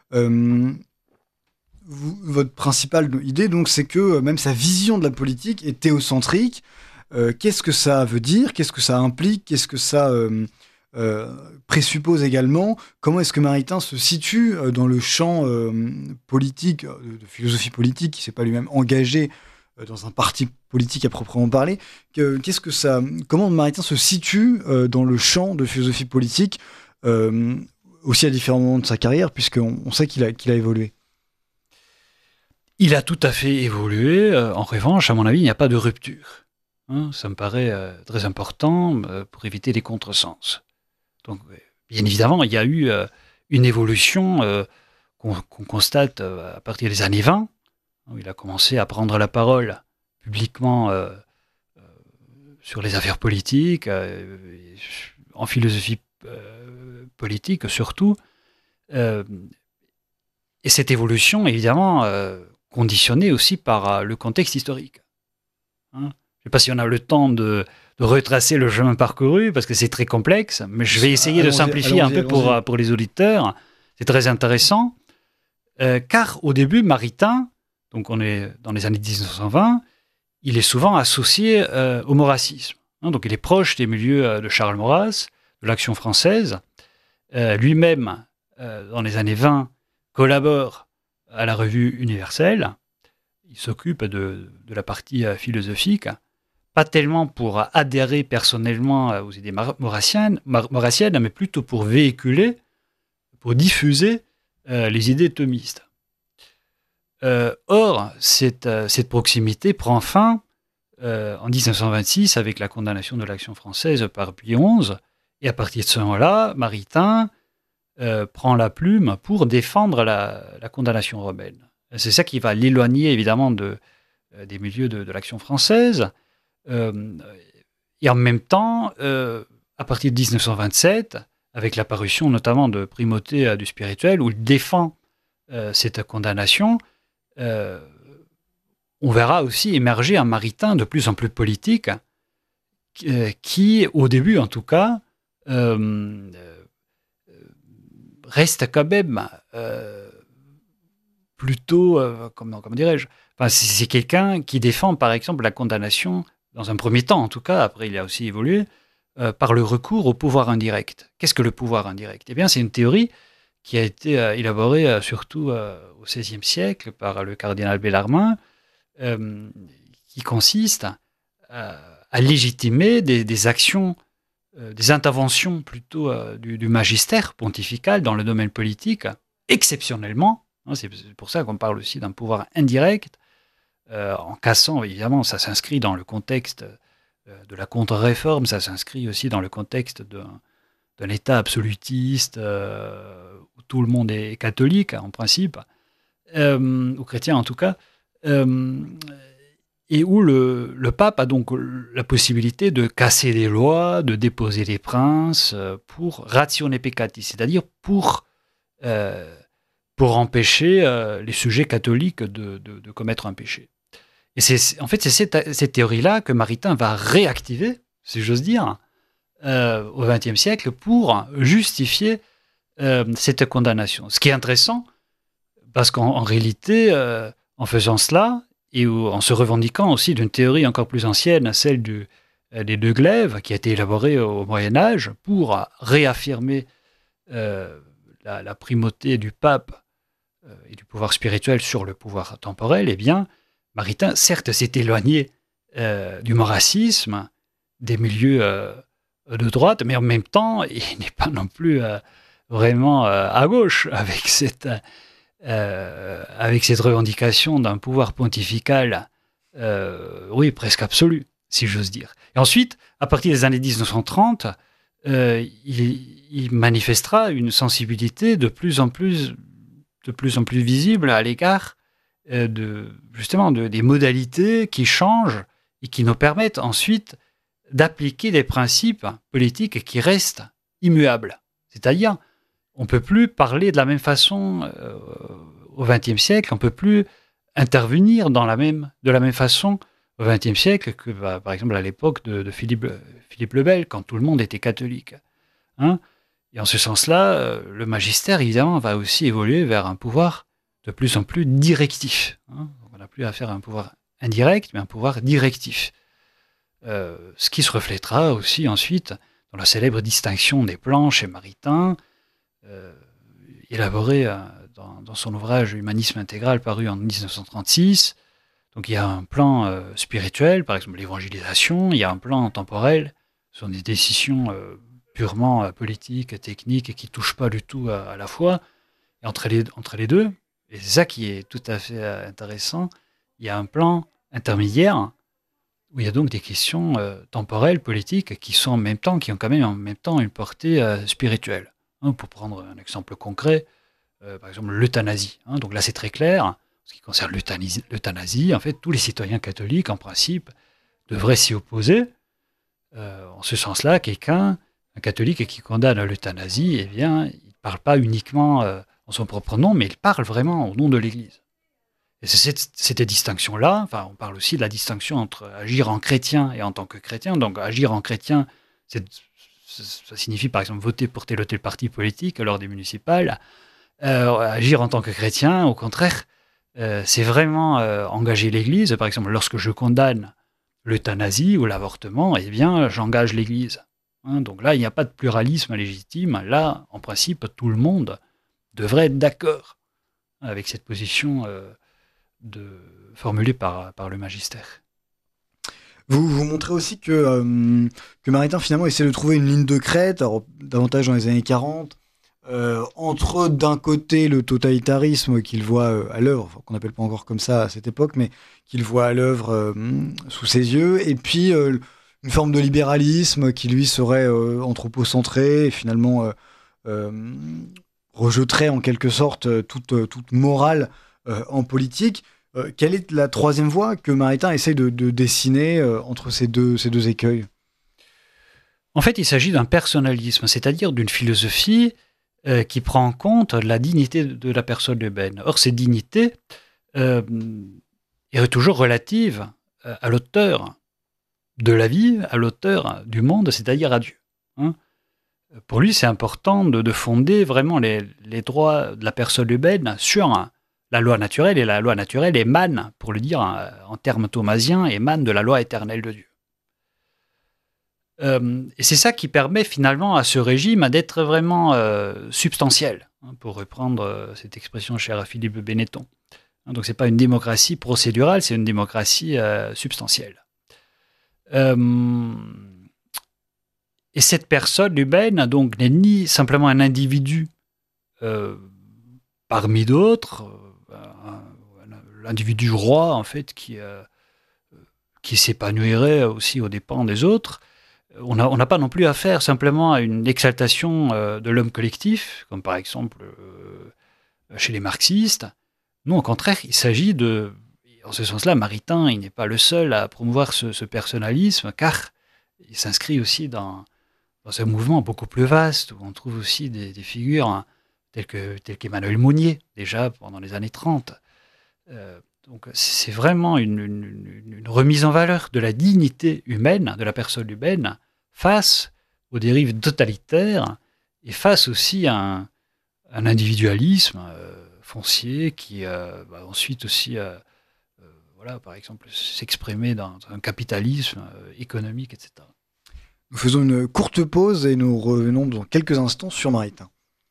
votre principale idée, donc, c'est que même sa vision de la politique est théocentrique. Qu'est-ce que ça veut dire ? Qu'est-ce que ça implique ? Qu'est-ce que ça présuppose également ? Comment est-ce que Maritain se situe dans le champ politique, de philosophie politique, qui ne s'est pas lui-même engagé dans un parti politique à proprement parler ? Comment Maritain se situe dans le champ de philosophie politique, aussi à différents moments de sa carrière, puisqu'on sait qu'il a évolué ? Il a tout à fait évolué. En revanche, à mon avis, il n'y a pas de rupture, hein. Ça me paraît très important pour éviter les contresens. Donc, bien évidemment, il y a eu une évolution qu'on constate à partir des années 20, où il a commencé à prendre la parole publiquement sur les affaires politiques, en philosophie politique surtout. Et cette évolution, évidemment, conditionnée aussi par le contexte historique, hein. Je ne sais pas si on a le temps de retracer le chemin parcouru, parce que c'est très complexe, mais je vais essayer de simplifier un peu pour les auditeurs. C'est très intéressant, car au début, Maritain, donc on est dans les années 1920, il est souvent associé au maurrassisme, hein. Donc il est proche des milieux de Charles Maurras, de l'Action française. Lui-même, dans les années 20, collabore à la Revue universelle. Il s'occupe de la partie philosophique. pas tellement pour adhérer personnellement aux idées maurassiennes, mais plutôt pour véhiculer, pour diffuser les idées thomistes. Or, cette proximité prend fin en 1926 avec la condamnation de l'Action française par Pie XI, et à partir de ce moment-là, Maritain prend la plume pour défendre la condamnation rebelle. C'est ça qui va l'éloigner évidemment des milieux de l'Action française. Et en même temps, à partir de 1927, avec la parution notamment de Primauté du spirituel, où il défend cette condamnation, on verra aussi émerger un Maritain de plus en plus politique, qui, au début en tout cas, reste quand même plutôt, comment dirais-je, enfin, c'est quelqu'un qui défend par exemple la condamnation, dans un premier temps en tout cas, après il a aussi évolué, par le recours au pouvoir indirect. Qu'est-ce que le pouvoir indirect ? Eh bien, c'est une théorie qui a été élaborée surtout au XVIe siècle par le cardinal Bellarmine, qui consiste à légitimer des actions, des interventions plutôt du magistère pontifical dans le domaine politique, exceptionnellement. C'est pour ça qu'on parle aussi d'un pouvoir indirect, en cassant, évidemment, ça s'inscrit dans le contexte de la contre-réforme, ça s'inscrit aussi dans le contexte d'un État absolutiste où tout le monde est catholique, en principe, ou chrétien en tout cas, et où le pape a donc la possibilité de casser des lois, de déposer des princes pour ratione peccatis, c'est-à-dire pour empêcher les sujets catholiques de commettre un péché. Et en fait, c'est cette théorie-là que Maritain va réactiver, si j'ose dire, au XXe siècle pour justifier cette condamnation. Ce qui est intéressant, parce qu'en réalité, en faisant cela, et en se revendiquant aussi d'une théorie encore plus ancienne, celle des deux glaives, qui a été élaborée au Moyen-Âge pour réaffirmer la primauté du pape et du pouvoir spirituel sur le pouvoir temporel, eh bien, Maritain, certes, s'est éloigné du maurassisme, des milieux de droite, mais en même temps, il n'est pas non plus vraiment à gauche avec cette revendication d'un pouvoir pontifical, oui, presque absolu, si j'ose dire. Et ensuite, à partir des années 1930, il manifestera une sensibilité de plus en plus visible à l'égard des modalités qui changent et qui nous permettent ensuite d'appliquer des principes politiques qui restent immuables. C'est-à-dire, on ne peut plus parler de la même façon au XXe siècle, on ne peut plus intervenir de la même façon au XXe siècle que, par exemple, à l'époque de Philippe le Bel, quand tout le monde était catholique. Hein ? Et en ce sens-là, le magistère, évidemment, va aussi évoluer vers un pouvoir de plus en plus directif. Hein ? On n'a plus affaire à un pouvoir indirect, mais un pouvoir directif. Ce qui se reflètera aussi ensuite dans la célèbre distinction des plans chez Maritain, élaboré dans son ouvrage Humanisme intégral paru en 1936. Donc il y a un plan spirituel, par exemple l'évangélisation, il y a un plan temporel, ce sont des décisions purement politiques, techniques, et qui ne touchent pas du tout à la foi. Et entre les deux, et c'est ça qui est tout à fait intéressant, il y a un plan intermédiaire, où il y a donc des questions temporelles, politiques, qui ont quand même en même temps une portée spirituelle. Pour prendre un exemple concret, par exemple l'euthanasie. Donc là, c'est très clair. En ce qui concerne l'euthanasie, en fait, tous les citoyens catholiques, en principe, devraient s'y opposer. En ce sens-là, un catholique qui condamne à l'euthanasie, eh bien, il ne parle pas uniquement en son propre nom, mais il parle vraiment au nom de l'Église. Et c'est cette distinction-là, enfin, on parle aussi de la distinction entre agir en chrétien et en tant que chrétien. Donc, agir en chrétien, ça signifie, par exemple, voter pour tel ou tel parti politique lors des municipales. Agir en tant que chrétien, au contraire, c'est vraiment engager l'Église. Par exemple, lorsque je condamne l'euthanasie ou l'avortement, eh bien, j'engage l'Église. Donc là, il n'y a pas de pluralisme légitime. Là, en principe, tout le monde devrait être d'accord avec cette position formulée par le magistère. Vous montrez aussi que Maritain finalement essaie de trouver une ligne de crête, alors, davantage dans les années 40, entre d'un côté le totalitarisme qu'il voit à l'œuvre, enfin, qu'on n'appelle pas encore comme ça à cette époque, mais qu'il voit à l'œuvre sous ses yeux, et puis une forme de libéralisme qui lui serait anthropocentré et finalement euh, rejetterait en quelque sorte toute morale en politique. Quelle est la troisième voie que Maritain essaye de dessiner entre ces deux écueils? En fait, il s'agit d'un personnalisme, c'est-à-dire d'une philosophie qui prend en compte la dignité de la personne humaine. Or, cette dignité est toujours relative à l'auteur de la vie, à l'auteur du monde, c'est-à-dire à Dieu. Hein. Pour lui, c'est important de fonder vraiment les droits de la personne humaine sur la loi naturelle, et la loi naturelle émane, pour le dire en termes thomasiens, émane de la loi éternelle de Dieu. Et c'est ça qui permet finalement à ce régime d'être vraiment substantiel, hein, pour reprendre cette expression chère à Philippe Benetton. Donc c'est pas une démocratie procédurale, c'est une démocratie substantielle. Et cette personne humaine donc n'est ni simplement un individu parmi d'autres, l'individu roi en fait qui s'épanouirait aussi aux dépens des autres. On n'a pas non plus affaire simplement à une exaltation de l'homme collectif, comme par exemple chez les marxistes. Non, au contraire, il s'agit de... En ce sens-là, Maritain, il n'est pas le seul à promouvoir ce personnalisme, car il s'inscrit aussi dans un mouvement beaucoup plus vaste, où on trouve aussi des figures hein, telles qu'Emmanuel Mounier, déjà pendant les années 30. Donc c'est vraiment une remise en valeur de la dignité humaine, de la personne humaine, face aux dérives totalitaires, et face aussi à un individualisme foncier qui va ensuite aussi... voilà, par exemple, s'exprimer dans un capitalisme économique, etc. Nous faisons une courte pause et nous revenons dans quelques instants sur Maritain.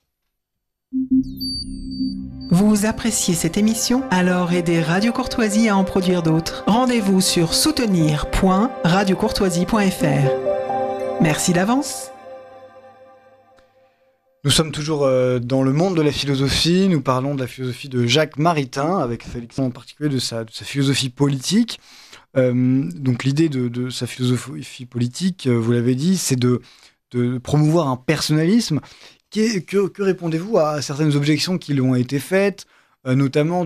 Vous appréciez cette émission? Alors aidez Radio Courtoisie à en produire d'autres. Rendez-vous sur soutenir.radiocourtoisie.fr. Merci d'avance. Nous sommes toujours dans le monde de la philosophie. Nous parlons de la philosophie de Jacques Maritain, avec l'exemple en particulier de sa philosophie politique. Donc l'idée de sa philosophie politique, vous l'avez dit, c'est de promouvoir un personnalisme. Que répondez-vous à certaines objections qui lui ont été faites, notamment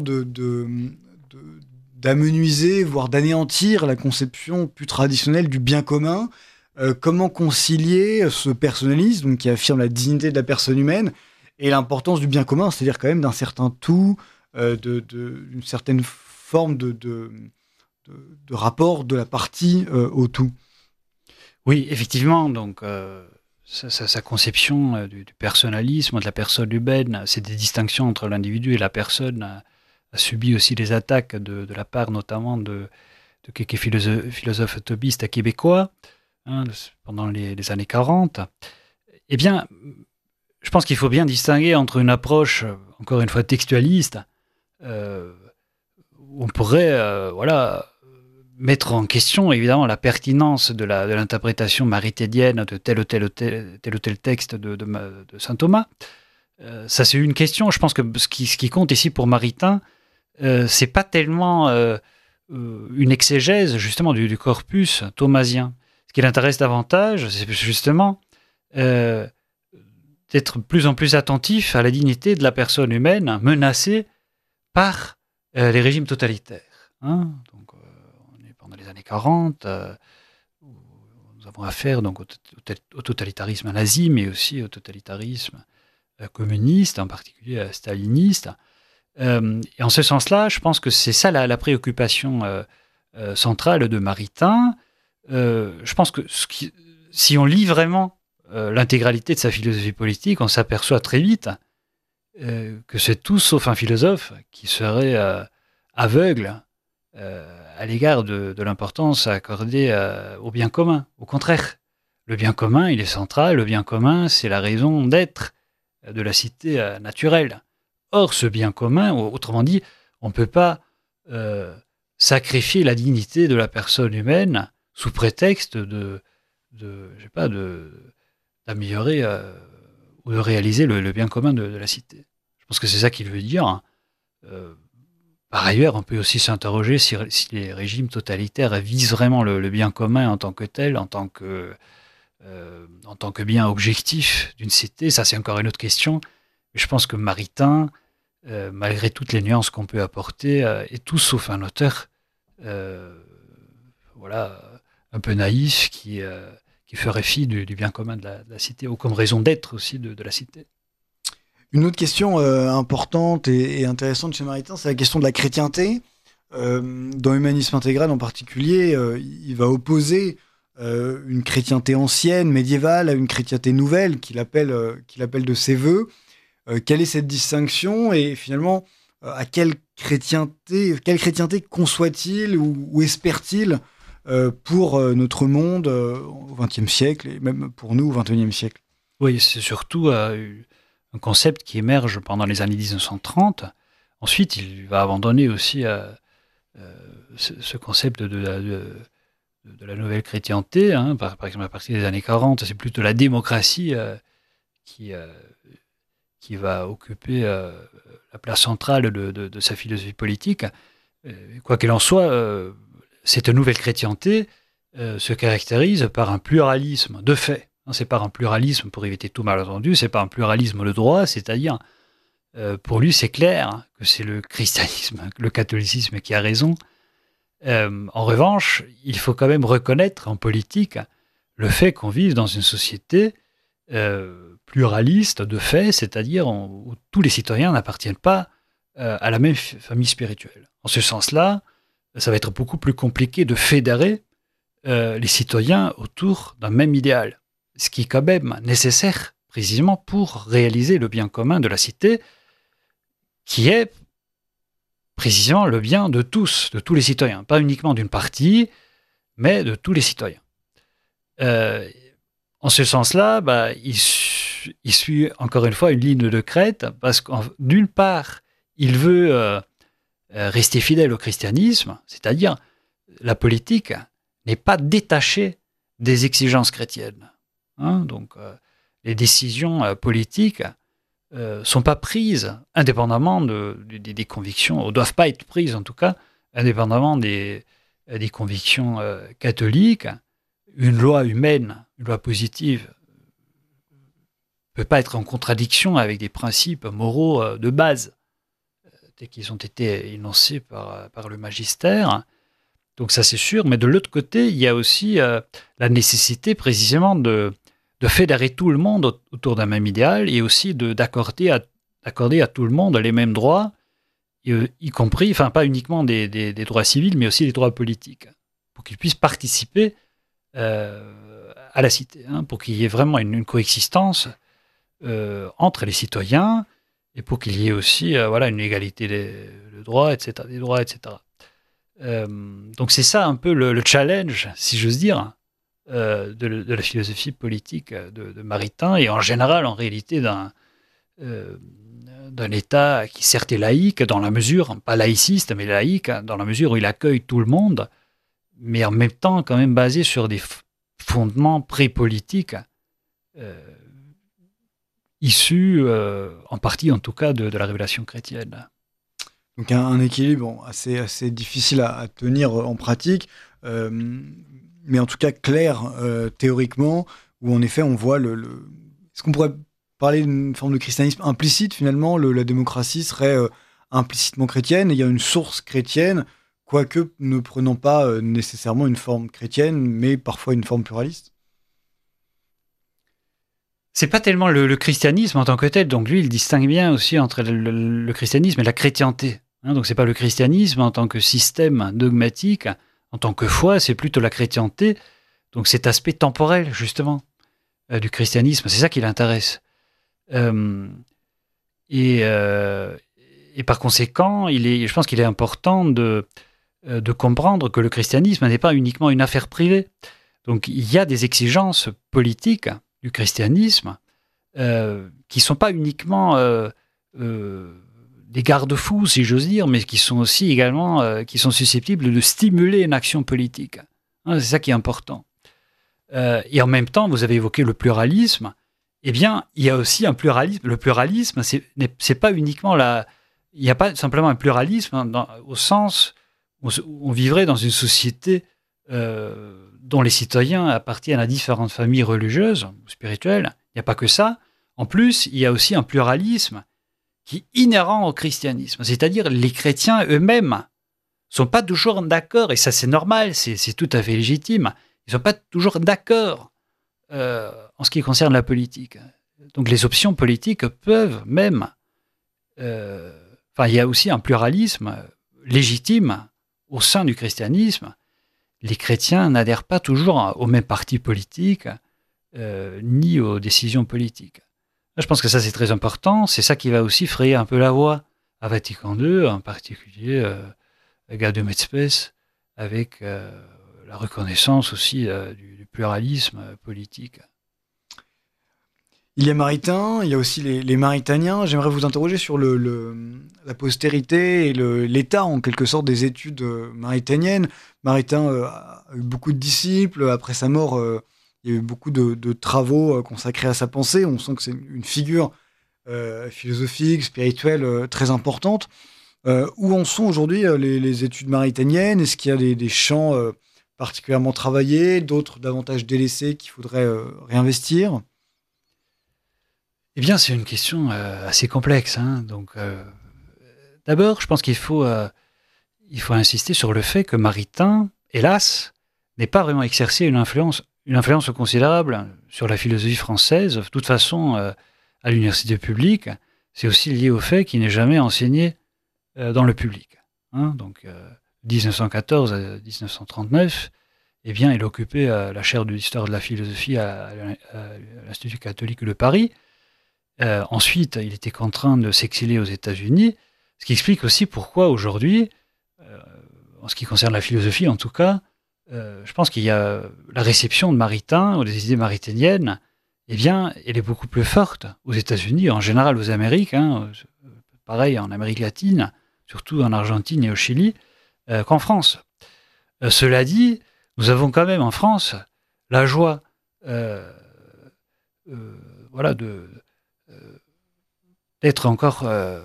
d'amenuiser, voire d'anéantir la conception plus traditionnelle du bien commun? Comment concilier ce personnalisme donc, qui affirme la dignité de la personne humaine et l'importance du bien commun, c'est-à-dire quand même d'un certain tout, d'une certaine forme de rapport de la partie au tout? Oui, effectivement, donc sa conception du personnalisme, de la personne humaine, c'est des distinctions entre l'individu et la personne, a subi aussi des attaques de la part notamment de quelques philosophes thomistes québécois, hein, pendant les années 40. Eh bien, je pense qu'il faut bien distinguer entre une approche, encore une fois, textualiste, où on pourrait mettre en question, évidemment, la pertinence de l'interprétation maritédienne de tel ou tel texte de saint Thomas. Ça, c'est une question. Je pense que ce qui compte ici pour Maritain, c'est pas tellement une exégèse, justement, du corpus thomasien. Ce qui l'intéresse davantage, c'est justement d'être de plus en plus attentif à la dignité de la personne humaine menacée par les régimes totalitaires. Hein. Donc, on est pendant les années 40, où nous avons affaire donc, au totalitarisme nazi, mais aussi au totalitarisme communiste, en particulier staliniste. Et en ce sens-là, je pense que c'est ça la préoccupation centrale de Maritain. Je pense que si on lit vraiment l'intégralité de sa philosophie politique, on s'aperçoit très vite que c'est tout sauf un philosophe qui serait aveugle à l'égard de l'importance accordée au bien commun. Au contraire, le bien commun, il est central. Le bien commun, c'est la raison d'être de la cité naturelle. Or, ce bien commun, autrement dit, on ne peut pas sacrifier la dignité de la personne humaine sous prétexte d'améliorer ou de réaliser le bien commun de la cité. Je pense que c'est ça qu'il veut dire. Par ailleurs, on peut aussi s'interroger si les régimes totalitaires visent vraiment le bien commun en tant que tel, en tant que bien objectif d'une cité. Ça, c'est encore une autre question. Mais je pense que Maritain, malgré toutes les nuances qu'on peut apporter, est tout sauf un auteur un peu naïf qui ferait fi du bien commun de la cité, ou comme raison d'être aussi de la cité. Une autre question importante et intéressante chez Maritain, c'est la question de la chrétienté. Dans Humanisme intégral en particulier, il va opposer une chrétienté ancienne, médiévale, à une chrétienté nouvelle qu'il appelle de ses voeux. Quelle est cette distinction et finalement à quelle chrétienté conçoit-il ou espère-t-il pour notre monde au XXe siècle et même pour nous au XXIe siècle? Oui, c'est surtout un concept qui émerge pendant les années 1930. Ensuite, il va abandonner aussi ce concept de la nouvelle chrétienté. Par exemple, à partir des années 40, c'est plutôt la démocratie qui va occuper la place centrale de sa philosophie politique. Quoi qu'il en soit, cette nouvelle chrétienté se caractérise par un pluralisme de fait. C'est pas un pluralisme pour éviter tout malentendu, c'est pas un pluralisme de droit, c'est-à-dire, pour lui, c'est clair que c'est le christianisme, le catholicisme qui a raison. En revanche, il faut quand même reconnaître en politique le fait qu'on vive dans une société pluraliste de fait, c'est-à-dire où tous les citoyens n'appartiennent pas à la même famille spirituelle. En ce sens-là, ça va être beaucoup plus compliqué de fédérer les citoyens autour d'un même idéal. Ce qui est quand même nécessaire, précisément, pour réaliser le bien commun de la cité, qui est précisément le bien de tous les citoyens, pas uniquement d'une partie, mais de tous les citoyens. En ce sens-là, il suit encore une fois une ligne de crête, parce que d'une part, il veut rester fidèle au christianisme, c'est-à-dire la politique n'est pas détachée des exigences chrétiennes. Donc, les décisions politiques ne sont pas prises indépendamment des convictions, ou ne doivent pas être prises en tout cas, indépendamment des convictions catholiques. Une loi humaine, une loi positive, ne peut pas être en contradiction avec des principes moraux de base, tels qu'ils ont été énoncés par le magistère. Donc ça c'est sûr, mais de l'autre côté, il y a aussi la nécessité précisément de fédérer tout le monde autour d'un même idéal et aussi d'accorder à tout le monde les mêmes droits, y compris, enfin pas uniquement des droits civils, mais aussi des droits politiques, pour qu'ils puissent participer à la cité, pour qu'il y ait vraiment une coexistence entre les citoyens et pour qu'il y ait aussi une égalité des droits, etc., des droits, etc. Donc c'est ça un peu le challenge, si j'ose dire, de la philosophie politique de Maritain, et en général, en réalité, d'un État qui certes est laïque, dans la mesure, pas laïciste, mais laïque, dans la mesure où il accueille tout le monde, mais en même temps quand même basé sur des fondements pré-politiques, issus, en partie en tout cas, de la révélation chrétienne. Donc un équilibre assez difficile à tenir en pratique, mais en tout cas clair théoriquement, où en effet on voit est-ce qu'on pourrait parler d'une forme de christianisme implicite finalement, la démocratie serait implicitement chrétienne, et il y a une source chrétienne, quoique ne prenant pas nécessairement une forme chrétienne, mais parfois une forme pluraliste. C'est pas tellement le christianisme en tant que tel, donc lui il distingue bien aussi entre le christianisme et la chrétienté. Donc c'est pas le christianisme en tant que système dogmatique, en tant que foi, c'est plutôt la chrétienté, donc cet aspect temporel justement du christianisme, c'est ça qui l'intéresse. Et par conséquent, je pense qu'il est important de comprendre que le christianisme n'est pas uniquement une affaire privée. Donc il y a des exigences politiques du christianisme qui ne sont pas uniquement des garde-fous, si j'ose dire, mais qui sont aussi également qui sont susceptibles de stimuler une action politique. Hein, c'est ça qui est important. Et en même temps, vous avez évoqué le pluralisme. Eh bien, il y a aussi un pluralisme. Le pluralisme, c'est pas uniquement il n'y a pas simplement un pluralisme au sens où on vivrait dans une société dont les citoyens appartiennent à différentes familles religieuses ou spirituelles. Il n'y a pas que ça. En plus, il y a aussi un pluralisme qui est inhérent au christianisme. C'est-à-dire, les chrétiens eux-mêmes sont pas toujours d'accord, et ça c'est normal, c'est tout à fait légitime. Ils sont pas toujours d'accord en ce qui concerne la politique. Donc les options politiques peuvent même... il y a aussi un pluralisme légitime au sein du christianisme. Les chrétiens n'adhèrent pas toujours aux mêmes partis politiques ni aux décisions politiques. Je pense que ça c'est très important. C'est ça qui va aussi frayer un peu la voie à Vatican II, en particulier Gaudium et Spes, avec la reconnaissance aussi du pluralisme politique. Il y a Maritain, il y a aussi les Maritaniens. J'aimerais vous interroger sur la postérité et l'état, en quelque sorte, des études maritaniennes. Maritain a eu beaucoup de disciples. Après sa mort, il y a eu beaucoup de travaux consacrés à sa pensée. On sent que c'est une figure philosophique, spirituelle très importante. Où en sont aujourd'hui les études maritaniennes? Est-ce qu'il y a des champs particulièrement travaillés, d'autres davantage délaissés qu'il faudrait réinvestir? Eh bien, c'est une question assez complexe. Hein. Donc, d'abord, je pense qu'il faut insister sur le fait que Maritain, hélas, n'ait pas vraiment exercé une influence considérable sur la philosophie française. De toute façon, à l'université publique, c'est aussi lié au fait qu'il n'ait jamais enseigné dans le public. Hein. Donc, 1914 à 1939, eh bien, il occupait la chaire d'histoire de la philosophie à l'Institut catholique de Paris. Ensuite, il était contraint de s'exiler aux États-Unis, ce qui explique aussi pourquoi aujourd'hui, en ce qui concerne la philosophie en tout cas, je pense qu'il y a la réception de Maritain ou des idées mariténiennes, eh bien, elle est beaucoup plus forte aux États-Unis, en général aux Amériques, hein, pareil en Amérique latine, surtout en Argentine et au Chili, qu'en France. Cela dit, nous avons quand même en France la joie d'être encore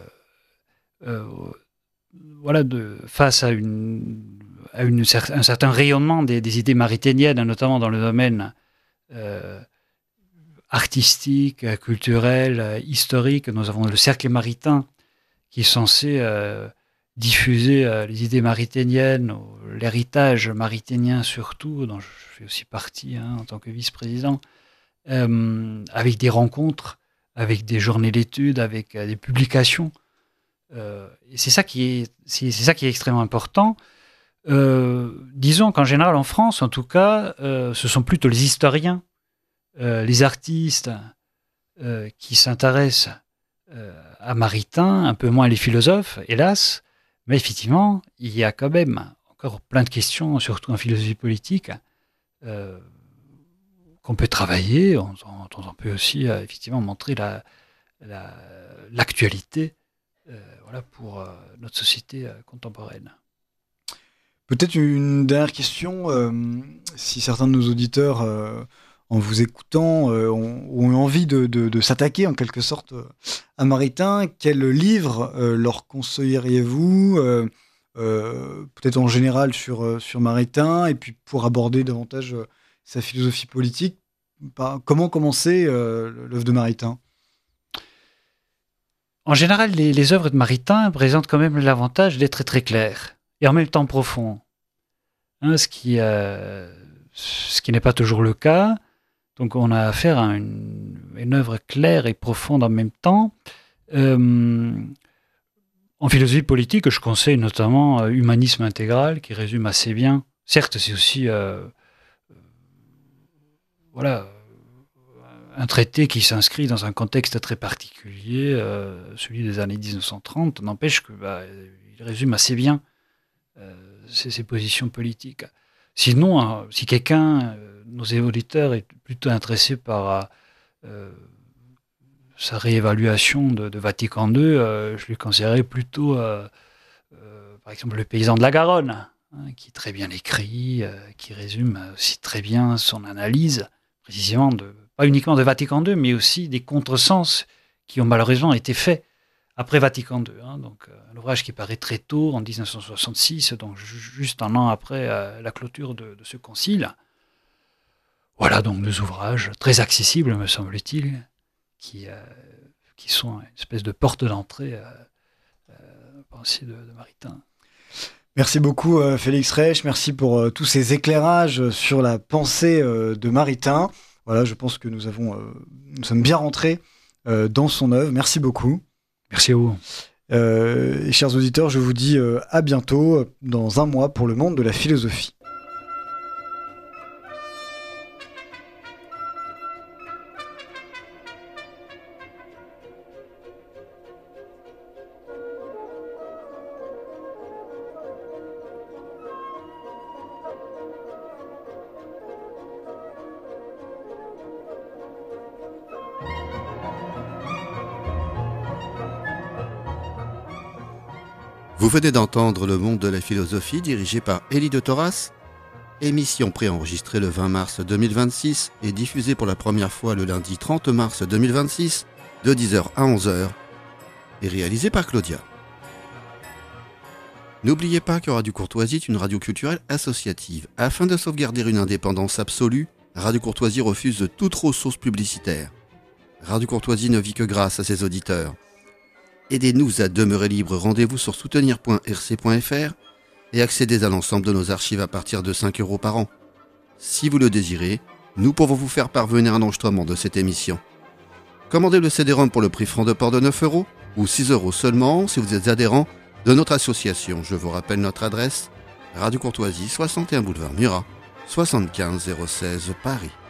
face à un certain rayonnement des idées mariténiennes, notamment dans le domaine artistique, culturel, historique. Nous avons le Cercle maritain qui est censé diffuser les idées mariténiennes, l'héritage mariténien surtout, dont je fais aussi partie en tant que vice-président, avec des rencontres, avec des journées d'études, avec des publications. Et c'est ça qui est extrêmement important. Disons qu'en général, en France, en tout cas, ce sont plutôt les historiens, les artistes qui s'intéressent à Maritain, un peu moins les philosophes, hélas. Mais effectivement, il y a quand même encore plein de questions, surtout en philosophie politique, qu'on peut travailler, on peut aussi effectivement montrer l'actualité pour notre société contemporaine. Peut-être une dernière question, si certains de nos auditeurs, en vous écoutant, ont envie de s'attaquer en quelque sorte à Maritain, quel livre leur conseilleriez-vous, peut-être en général sur Maritain, et puis pour aborder davantage sa philosophie politique, comment commencer l'œuvre de Maritain? En général, les œuvres de Maritain présentent quand même l'avantage d'être très, très claires et en même temps profonds. Hein, ce qui n'est pas toujours le cas. Donc on a affaire à une œuvre claire et profonde en même temps. En philosophie politique, je conseille notamment Humanisme intégral, qui résume assez bien. Certes, c'est aussi un traité qui s'inscrit dans un contexte très particulier, celui des années 1930, n'empêche que il résume assez bien ses positions politiques. Sinon, si quelqu'un, nos auditeurs, est plutôt intéressé par sa réévaluation de Vatican II, je lui conseillerais plutôt, par exemple, Le paysan de la Garonne, hein, qui est très bien écrit, qui résume aussi très bien son analyse, précisément pas uniquement de Vatican II, mais aussi des contresens qui ont malheureusement été faits après Vatican II. Hein, donc, un ouvrage qui paraît très tôt, en 1966, donc juste un an après la clôture de ce concile. Voilà donc deux ouvrages très accessibles, me semble-t-il, qui sont une espèce de porte d'entrée à pensée de Maritain. Merci beaucoup Félix Reich, merci pour tous ces éclairages sur la pensée de Maritain. Voilà, je pense que nous sommes bien rentrés dans son œuvre. Merci beaucoup. Merci à vous. Et chers auditeurs, je vous dis à bientôt dans un mois pour le monde de la philosophie. Vous venez d'entendre Le Monde de la Philosophie, dirigé par Élie de Thoras. Émission préenregistrée le 20 mars 2026 et diffusée pour la première fois le lundi 30 mars 2026, de 10h à 11h, et réalisée par Claudia. N'oubliez pas que Radio Courtoisie est une radio culturelle associative. Afin de sauvegarder une indépendance absolue, Radio Courtoisie refuse toute ressource publicitaire. Radio Courtoisie ne vit que grâce à ses auditeurs. Aidez-nous à demeurer libre. Rendez-vous sur soutenir.rc.fr et accédez à l'ensemble de nos archives à partir de 5 € par an. Si vous le désirez, nous pouvons vous faire parvenir un enregistrement de cette émission. Commandez le CD-ROM pour le prix franc de port de 9 € ou 6 € seulement si vous êtes adhérent de notre association. Je vous rappelle notre adresse: Radio Courtoisie, 61 boulevard Murat, 75 016 Paris.